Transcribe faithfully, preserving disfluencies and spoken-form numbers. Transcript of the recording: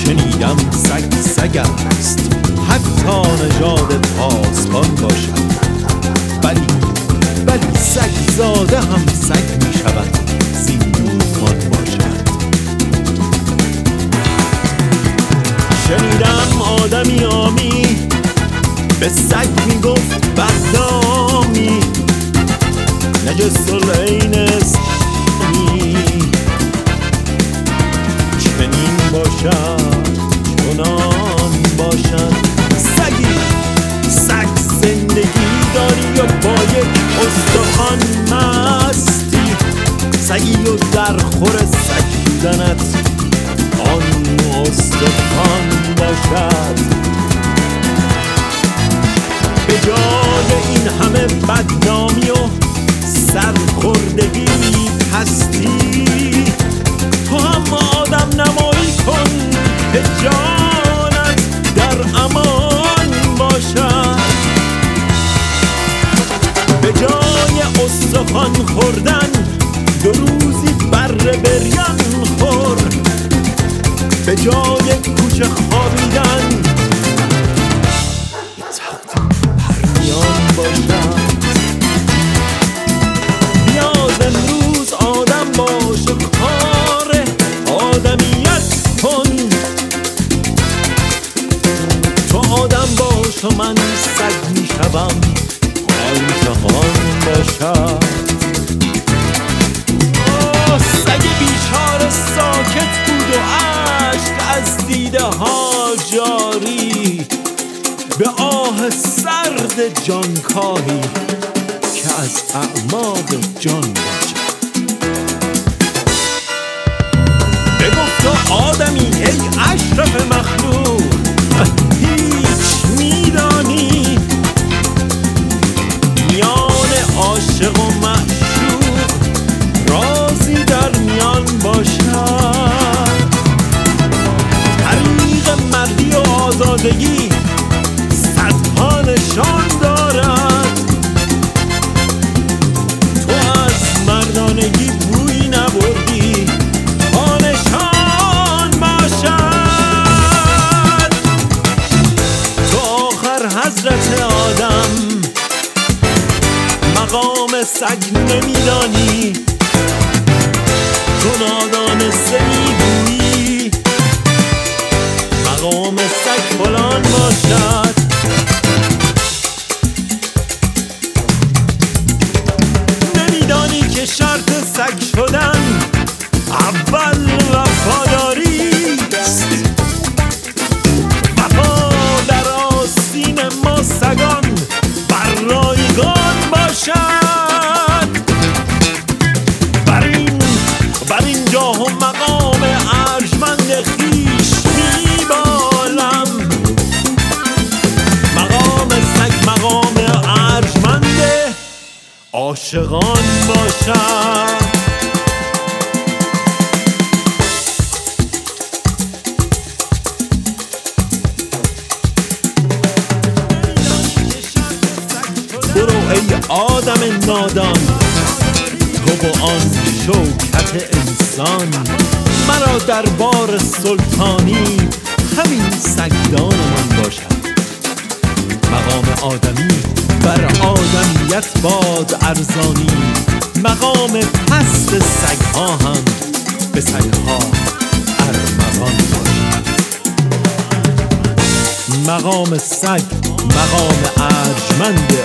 شنیدم سگ سگ است، حتی نژاد پاسبان باشد. ولی ولی سگ زاده هم سگ می شود، زیندوزمان باشد. شنیدم آدمی آمی به سگ می گفت بدنامی، نجس العین اسلامی. چنین باشد چنان باشد. سگی سگ زندگی داری و با یک استخوان مستی، سگی و در خور سگ بودنت آن استخوان باشد. به جای این همه بدنامی و سرخوردگی پستی، تو هم آدم نمایی کن که جانت در امان باشد. به جای استخوان خوردن دو روزی بره بریان خور، به جای کوچه خوابیدن پرنیان باشد. نیاز امروز آدم باش و کار آدمیت کن. تو آدم باش و من سگ می شوم، حال جهان باشد. آه سگ بیچاره ساکت بود و اشک از دیده ها جاری، به آه سرد جانکاهی که از اعماق جان باشد. بگفت آدمی ای اشرف مخلوق، هیچ میدانی میان عاشق و معشوق رازی در میان باشد. طریق مردی و آزادگی صدها نشان دارد، تو از مردانگی بویی نبردی، پا نشان باشد. تو آخر حضرت آدم مقام سگ نمیدانی، تو نادانسته میگویی مقام سگ فلان باشد. نمیدانی که شرط سگ شدن اول وفاداری است. وفا در آستین ما سگان بر رایگان باشد. بر این بر این جاه و مقام ارجمند خویش میبالم. مقام سگ مقام ارجمند عاشقان باشد. برو ای آدم نادان، تو و آن شوکت انسان، مرا در بار سلطانی همین سگدان من باشد. مقام آدمی بر آدمیت باد ارزانی، مقام پست سگها هم به سگها ارمغان باشد. مقام سگ مقام ارجمند